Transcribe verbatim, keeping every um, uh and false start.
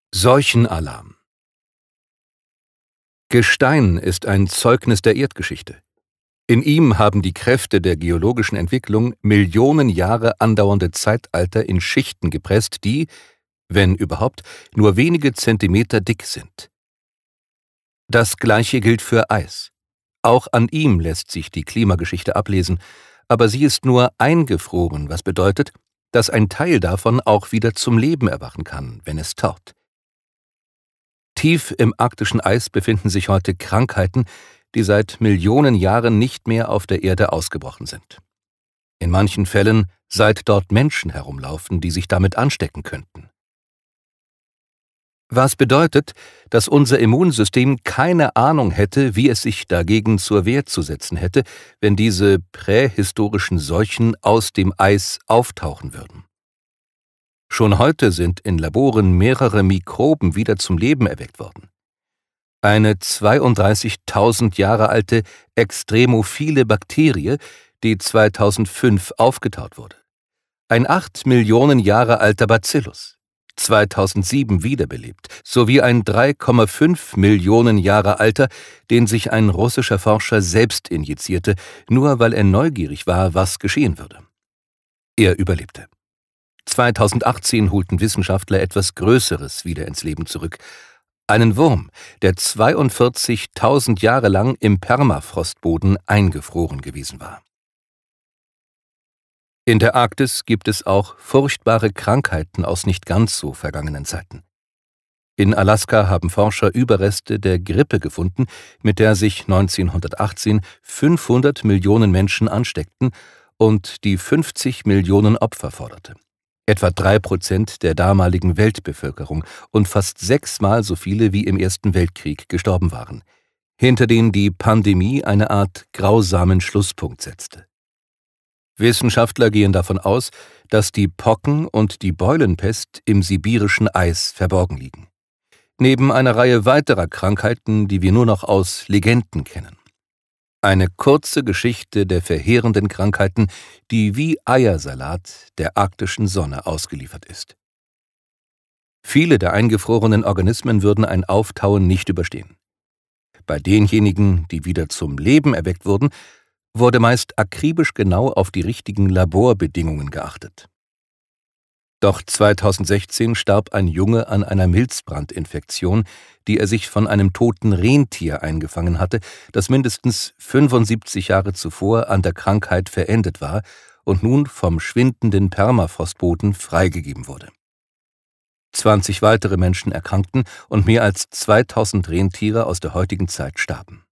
Seuchenalarm. Gestein ist ein Zeugnis der Erdgeschichte. In ihm haben die Kräfte der geologischen Entwicklung Millionen Jahre andauernde Zeitalter in Schichten gepresst, die, wenn überhaupt, nur wenige Zentimeter dick sind. Das Gleiche gilt für Eis. Auch an ihm lässt sich die Klimageschichte ablesen, aber sie ist nur eingefroren, was bedeutet, dass ein Teil davon auch wieder zum Leben erwachen kann, wenn es taut. Tief im arktischen Eis befinden sich heute Krankheiten, die seit Millionen Jahren nicht mehr auf der Erde ausgebrochen sind. In manchen Fällen, seit dort Menschen herumlaufen, die sich damit anstecken könnten. Was bedeutet, dass unser Immunsystem keine Ahnung hätte, wie es sich dagegen zur Wehr zu setzen hätte, wenn diese prähistorischen Seuchen aus dem Eis auftauchen würden. Schon heute sind in Laboren mehrere Mikroben wieder zum Leben erweckt worden. Eine zweiunddreißigtausend Jahre alte extremophile Bakterie, die zweitausendfünf aufgetaut wurde. Ein acht Millionen Jahre alter Bacillus, zweitausendsieben wiederbelebt, sowie ein drei Komma fünf Millionen Jahre alter, den sich ein russischer Forscher selbst injizierte, nur weil er neugierig war, was geschehen würde. Er überlebte. zweitausendachtzehn holten Wissenschaftler etwas Größeres wieder ins Leben zurück. Einen Wurm, der zweiundvierzigtausend Jahre lang im Permafrostboden eingefroren gewesen war. In der Arktis gibt es auch furchtbare Krankheiten aus nicht ganz so vergangenen Zeiten. In Alaska haben Forscher Überreste der Grippe gefunden, mit der sich neunzehnhundertachtzehn fünfhundert Millionen Menschen ansteckten und die fünfzig Millionen Opfer forderte. Etwa drei Prozent der damaligen Weltbevölkerung und fast sechsmal so viele wie im Ersten Weltkrieg gestorben waren, hinter denen die Pandemie eine Art grausamen Schlusspunkt setzte. Wissenschaftler gehen davon aus, dass die Pocken und die Beulenpest im sibirischen Eis verborgen liegen. Neben einer Reihe weiterer Krankheiten, die wir nur noch aus Legenden kennen. Eine kurze Geschichte der verheerenden Krankheiten, die wie Eiersalat der arktischen Sonne ausgeliefert ist. Viele der eingefrorenen Organismen würden ein Auftauen nicht überstehen. Bei denjenigen, die wieder zum Leben erweckt wurden, wurde meist akribisch genau auf die richtigen Laborbedingungen geachtet. Doch zweitausendsechzehn starb ein Junge an einer Milzbrandinfektion, die er sich von einem toten Rentier eingefangen hatte, das mindestens fünfundsiebzig Jahre zuvor an der Krankheit verendet war und nun vom schwindenden Permafrostboden freigegeben wurde. zwanzig weitere Menschen erkrankten und mehr als zweitausend Rentiere aus der heutigen Zeit starben.